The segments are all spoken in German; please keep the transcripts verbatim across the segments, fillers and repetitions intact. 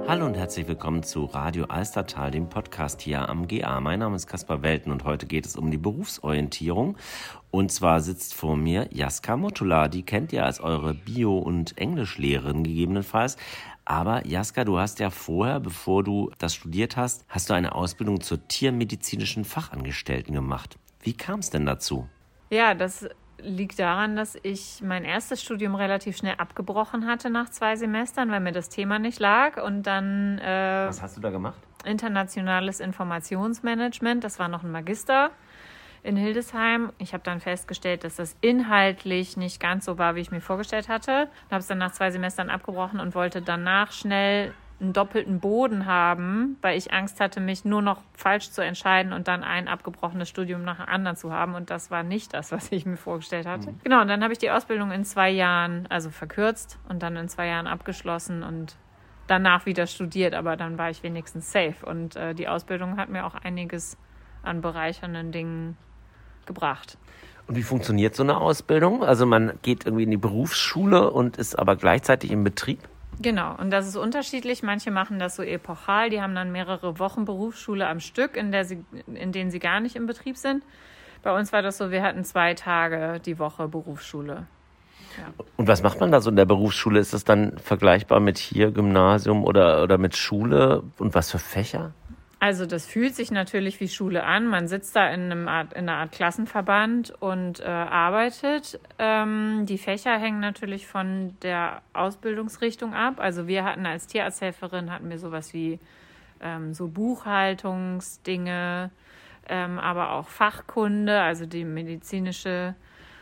Hallo und herzlich willkommen zu Radio Alstertal, dem Podcast hier am G A. Mein Name ist Kaspar Welten und heute geht es um die Berufsorientierung. Und zwar sitzt vor mir Jaska Mottula, die kennt ihr als eure Bio- und Englischlehrerin gegebenenfalls. Aber Jaska, du hast ja vorher, bevor du das studiert hast, hast du eine Ausbildung zur tiermedizinischen Fachangestellten gemacht. Wie kam es denn dazu? Ja, das liegt daran, dass ich mein erstes Studium relativ schnell abgebrochen hatte nach zwei Semestern, weil mir das Thema nicht lag. Und dann äh, Was hast du da gemacht? Internationales Informationsmanagement, das war noch ein Magister in Hildesheim. Ich habe dann festgestellt, dass das inhaltlich nicht ganz so war, wie ich mir vorgestellt hatte. Ich habe es dann nach zwei Semestern abgebrochen und wollte danach schnell einen doppelten Boden haben, weil ich Angst hatte, mich nur noch falsch zu entscheiden und dann ein abgebrochenes Studium nach dem anderen zu haben. Und das war nicht das, was ich mir vorgestellt hatte. Mhm. Genau, und dann habe ich die Ausbildung in zwei Jahren, also verkürzt und dann in zwei Jahren abgeschlossen und danach wieder studiert. Aber dann war ich wenigstens safe. Und äh, die Ausbildung hat mir auch einiges an bereichernden Dingen gebracht. Und wie funktioniert so eine Ausbildung? Also man geht irgendwie in die Berufsschule und ist aber gleichzeitig im Betrieb? Genau, und das ist unterschiedlich. Manche machen das so epochal, die haben dann mehrere Wochen Berufsschule am Stück, in der sie, in denen sie gar nicht im Betrieb sind. Bei uns war das so, wir hatten zwei Tage die Woche Berufsschule. Ja. Und was macht man da so in der Berufsschule? Ist das dann vergleichbar mit hier Gymnasium oder, oder mit Schule? Und was für Fächer? Also das fühlt sich natürlich wie Schule an. Man sitzt da in, einem Art, in einer Art Klassenverband und äh, arbeitet. Ähm, die Fächer hängen natürlich von der Ausbildungsrichtung ab. Also wir hatten als Tierarzthelferin hatten wir sowas wie ähm, so Buchhaltungsdinge, ähm, aber auch Fachkunde, also die medizinische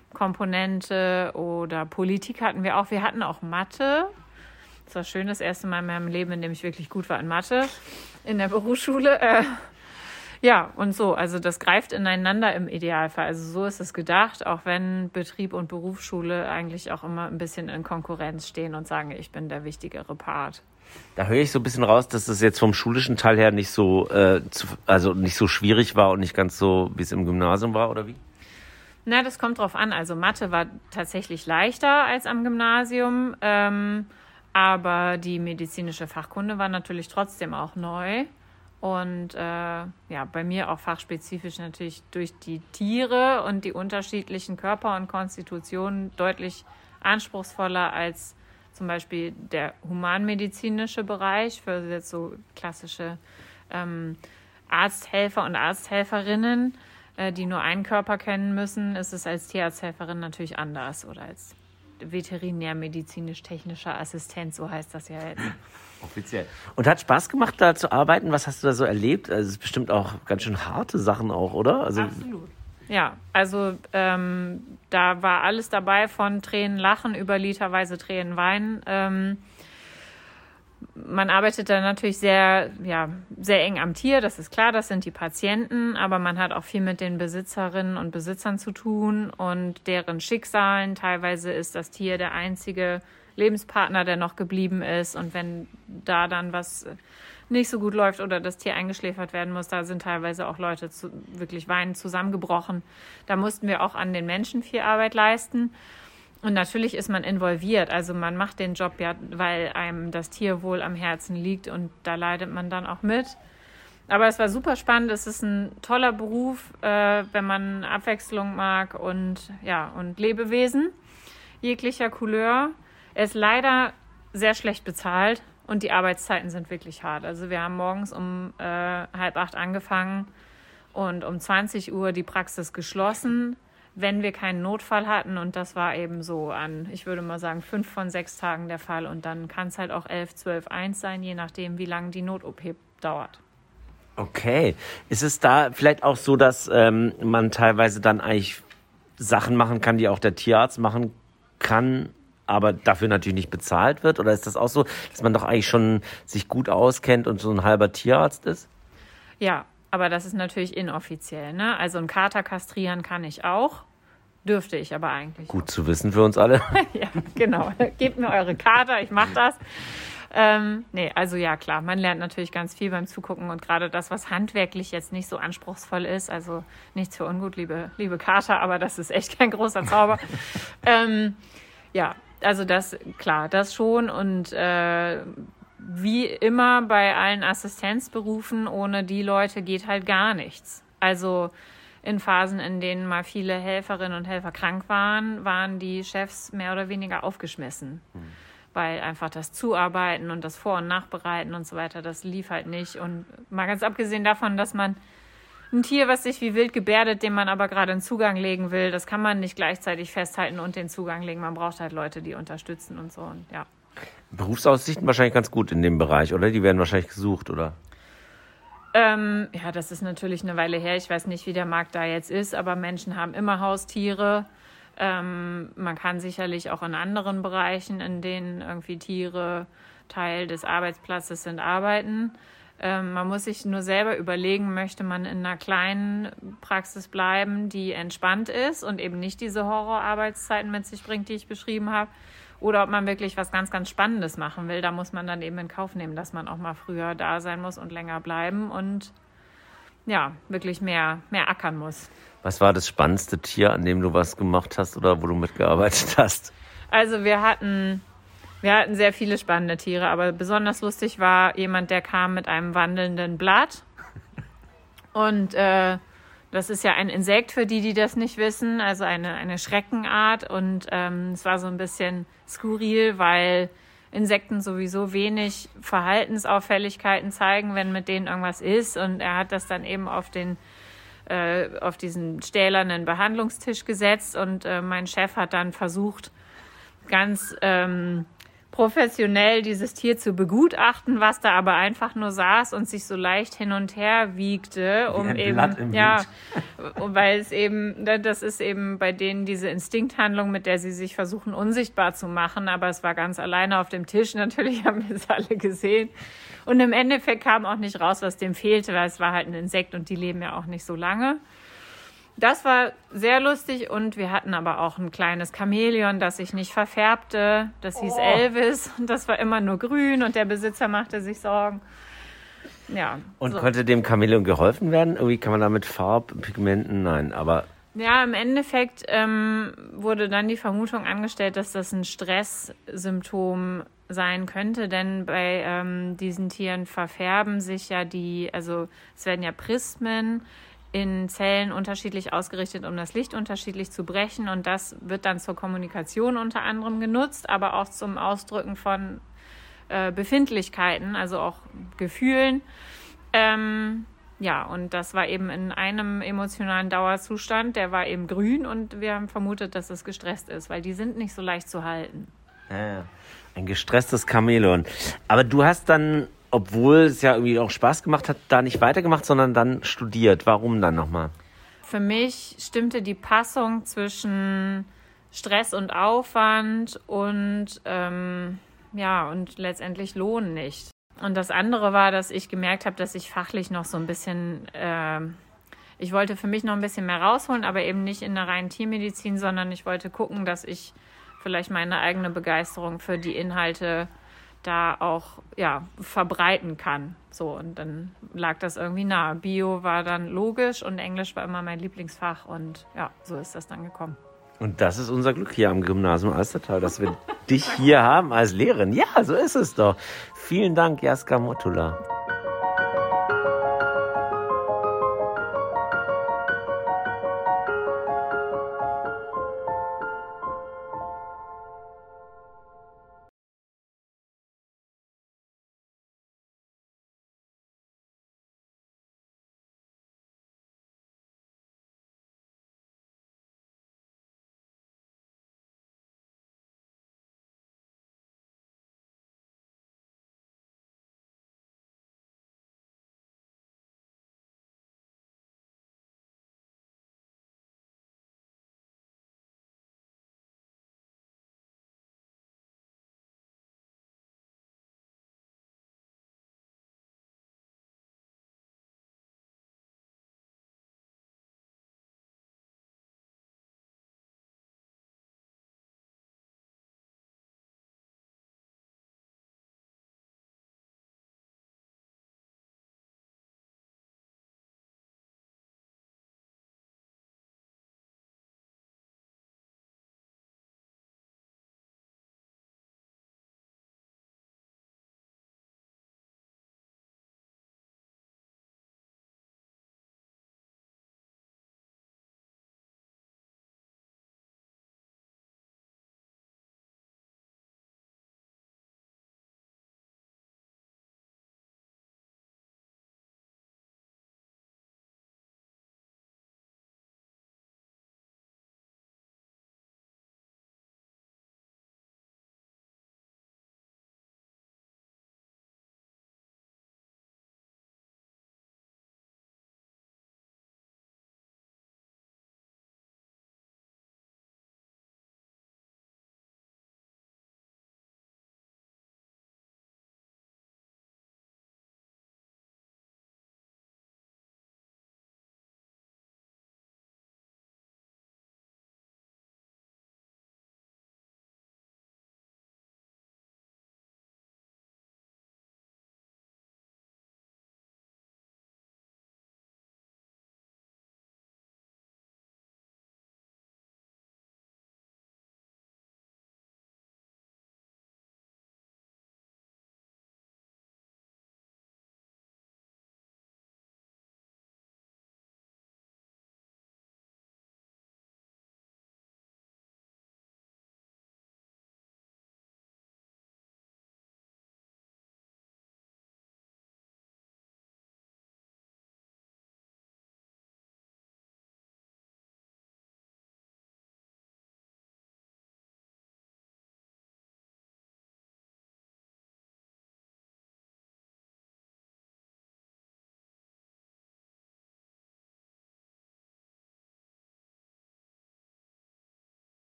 Komponente oder Politik hatten wir auch. Wir hatten auch Mathe. Das war schön, das erste Mal in meinem Leben, in dem ich wirklich gut war in Mathe, in der Berufsschule. Äh, ja, und so, also das greift ineinander im Idealfall. Also so ist es gedacht, auch wenn Betrieb und Berufsschule eigentlich auch immer ein bisschen in Konkurrenz stehen und sagen, ich bin der wichtigere Part. Da höre ich so ein bisschen raus, dass es jetzt vom schulischen Teil her nicht so, äh, zu, also nicht so schwierig war und nicht ganz so, wie es im Gymnasium war, oder wie? Na, das kommt drauf an. Also Mathe war tatsächlich leichter als am Gymnasium. Ähm, Aber die medizinische Fachkunde war natürlich trotzdem auch neu und äh, ja, bei mir auch fachspezifisch natürlich durch die Tiere und die unterschiedlichen Körper und Konstitutionen deutlich anspruchsvoller als zum Beispiel der humanmedizinische Bereich für jetzt so klassische ähm, Arzthelfer und Arzthelferinnen, äh, die nur einen Körper kennen müssen, ist es als Tierarzthelferin natürlich anders oder als veterinärmedizinisch-technischer Assistent, so heißt das ja jetzt. Offiziell. Und hat Spaß gemacht, da zu arbeiten? Was hast du da so erlebt? Also es ist bestimmt auch ganz schön harte Sachen auch, oder? Also Absolut. Ja, also ähm, da war alles dabei, von Tränen lachen über literweise Tränen weinen. Ähm, Man arbeitet da natürlich sehr, ja, sehr eng am Tier, das ist klar, das sind die Patienten, aber man hat auch viel mit den Besitzerinnen und Besitzern zu tun und deren Schicksalen. Teilweise ist das Tier der einzige Lebenspartner, der noch geblieben ist, und wenn da dann was nicht so gut läuft oder das Tier eingeschläfert werden muss, da sind teilweise auch Leute zu, wirklich weinend zusammengebrochen. Da mussten wir auch an den Menschen viel Arbeit leisten. Und natürlich ist man involviert, also man macht den Job ja, weil einem das Tierwohl am Herzen liegt und da leidet man dann auch mit. Aber es war super spannend, es ist ein toller Beruf, äh, wenn man Abwechslung mag und, ja, und Lebewesen jeglicher Couleur. Er ist leider sehr schlecht bezahlt und die Arbeitszeiten sind wirklich hart. Also wir haben morgens um äh, halb acht angefangen und um zwanzig Uhr die Praxis geschlossen, wenn wir keinen Notfall hatten, und das war eben so an, ich würde mal sagen, fünf von sechs Tagen der Fall, und dann kann es halt auch elf, zwölf, eins sein, je nachdem, wie lange die Not-O P dauert. Okay. Ist es da vielleicht auch so, dass ähm, man teilweise dann eigentlich Sachen machen kann, die auch der Tierarzt machen kann, aber dafür natürlich nicht bezahlt wird? Oder ist das auch so, dass man doch eigentlich schon sich gut auskennt und so ein halber Tierarzt ist? Ja, aber das ist natürlich inoffiziell, ne? Also einen Kater kastrieren kann ich auch, dürfte ich aber eigentlich. Gut zu wissen für uns alle. Ja, genau. Gebt mir eure Kater, ich mach das. Ähm, nee, also ja, klar, man lernt natürlich ganz viel beim Zugucken, und gerade das, was handwerklich jetzt nicht so anspruchsvoll ist, also nichts für ungut, liebe, liebe Kater, aber das ist echt kein großer Zauber. ähm, ja, also das, klar, das schon, und äh, wie immer bei allen Assistenzberufen, ohne die Leute geht halt gar nichts. Also in Phasen, in denen mal viele Helferinnen und Helfer krank waren, waren die Chefs mehr oder weniger aufgeschmissen. Mhm. Weil einfach das Zuarbeiten und das Vor- und Nachbereiten und so weiter, das lief halt nicht. Und mal ganz abgesehen davon, dass man ein Tier, was sich wie wild gebärdet, dem man aber gerade einen Zugang legen will, das kann man nicht gleichzeitig festhalten und den Zugang legen. Man braucht halt Leute, die unterstützen und so. Und ja. Berufsaussichten wahrscheinlich ganz gut in dem Bereich, oder? Die werden wahrscheinlich gesucht, oder? Ähm, ja, das ist natürlich eine Weile her. Ich weiß nicht, wie der Markt da jetzt ist, aber Menschen haben immer Haustiere. Ähm, man kann sicherlich auch in anderen Bereichen, in denen irgendwie Tiere Teil des Arbeitsplatzes sind, arbeiten. Ähm, man muss sich nur selber überlegen, möchte man in einer kleinen Praxis bleiben, die entspannt ist und eben nicht diese Horrorarbeitszeiten mit sich bringt, die ich beschrieben habe, oder ob man wirklich was ganz, ganz Spannendes machen will. Da muss man dann eben in Kauf nehmen, dass man auch mal früher da sein muss und länger bleiben und ja, wirklich mehr, mehr ackern muss. Was war das spannendste Tier, an dem du was gemacht hast oder wo du mitgearbeitet hast? Also wir hatten, wir hatten sehr viele spannende Tiere, aber besonders lustig war jemand, der kam mit einem wandelnden Blatt. Und äh, das ist ja ein Insekt, für die, die das nicht wissen, also eine, eine Schreckenart. Und ähm, es war so ein bisschen skurril, weil Insekten sowieso wenig Verhaltensauffälligkeiten zeigen, wenn mit denen irgendwas ist. Und er hat das dann eben auf den äh, auf diesen stählernen Behandlungstisch gesetzt. Und äh, mein Chef hat dann versucht, ganz ähm, professionell dieses Tier zu begutachten, was da aber einfach nur saß und sich so leicht hin und her wiegte, um eben, ja, weil es eben, das ist eben bei denen diese Instinkthandlung, mit der sie sich versuchen, unsichtbar zu machen, aber es war ganz alleine auf dem Tisch, natürlich haben wir es alle gesehen. Und im Endeffekt kam auch nicht raus, was dem fehlte, weil es war halt ein Insekt und die leben ja auch nicht so lange. Das war sehr lustig und wir hatten aber auch ein kleines Chamäleon, das sich nicht verfärbte. Das hieß oh. Elvis und das war immer nur grün und der Besitzer machte sich Sorgen. Ja. Und so. Konnte dem Chamäleon geholfen werden? Irgendwie kann man da mit Farbpigmenten? Nein, aber... Ja, im Endeffekt ähm, wurde dann die Vermutung angestellt, dass das ein Stresssymptom sein könnte, denn bei ähm, diesen Tieren verfärben sich ja die, also es werden ja Prismen in Zellen unterschiedlich ausgerichtet, um das Licht unterschiedlich zu brechen. Und das wird dann zur Kommunikation unter anderem genutzt, aber auch zum Ausdrücken von äh, Befindlichkeiten, also auch Gefühlen. Ähm, ja, und das war eben in einem emotionalen Dauerzustand, der war eben grün und wir haben vermutet, dass es gestresst ist, weil die sind nicht so leicht zu halten. Ja, ein gestresstes Chamäleon. Aber du hast dann, obwohl es ja irgendwie auch Spaß gemacht hat, da nicht weitergemacht, sondern dann studiert. Warum dann nochmal? Für mich stimmte die Passung zwischen Stress und Aufwand und, ähm, ja, und letztendlich Lohn nicht. Und das andere war, dass ich gemerkt habe, dass ich fachlich noch so ein bisschen, äh, ich wollte für mich noch ein bisschen mehr rausholen, aber eben nicht in der reinen Tiermedizin, sondern ich wollte gucken, dass ich vielleicht meine eigene Begeisterung für die Inhalte da auch ja verbreiten kann. So, und dann lag das irgendwie nahe. Bio war dann logisch und Englisch war immer mein Lieblingsfach und ja, so ist das dann gekommen. Und das ist unser Glück hier am Gymnasium Alstertal, dass wir dich hier haben als Lehrerin. Ja, so ist es doch. Vielen Dank, Jaska Mottula.